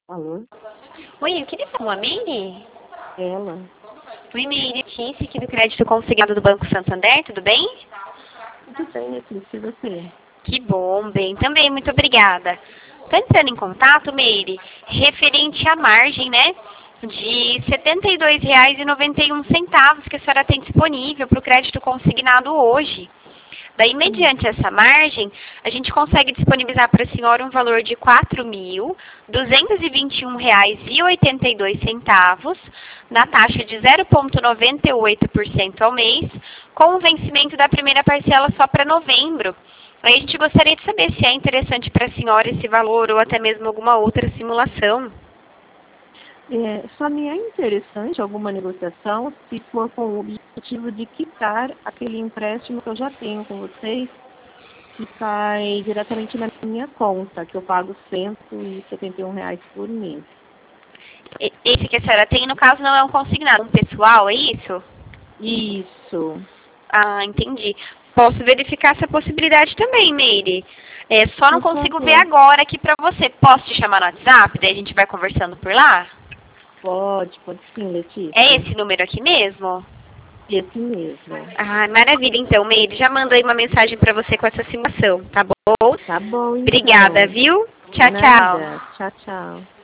Alô? Oi, eu queria falar com a Meire. Ela? Oi, Meire, Letícia aqui do Crédito Consignado do Banco Santander, tudo bem? Tudo bem, Letícia, e você? Que bom, bem também, muito obrigada. Estou entrando em contato, Meire, referente à margem, né, de R$ 72,91 que a senhora tem disponível para o crédito consignado hoje. Daí, mediante essa margem, a gente consegue disponibilizar para a senhora um valor de R$ 4.221,82 na taxa de 0,98% ao mês, com o vencimento da primeira parcela só para novembro. Aí a gente gostaria de saber se é interessante para a senhora esse valor ou até mesmo alguma outra simulação. Só me é interessante alguma negociação se for com o objetivo de quitar aquele empréstimo que eu já tenho com vocês, que sai diretamente na minha conta, que eu pago R$ 171 por mês. Esse que a senhora tem, no caso, não é um consignado, um pessoal, é isso? Isso. Ah, entendi. Posso verificar essa possibilidade também, Meire. Só não Por consigo ver favor. agora aqui pra você. Posso te chamar no WhatsApp? Daí a gente vai conversando por lá? Pode sim, Letícia. É esse número aqui mesmo? Esse mesmo. Ah, maravilha. Então, Meire, já mandei uma mensagem pra você com essa simulação, tá bom? Tá bom, então. Obrigada, viu? Tchau, tchau. Nada. Tchau, tchau.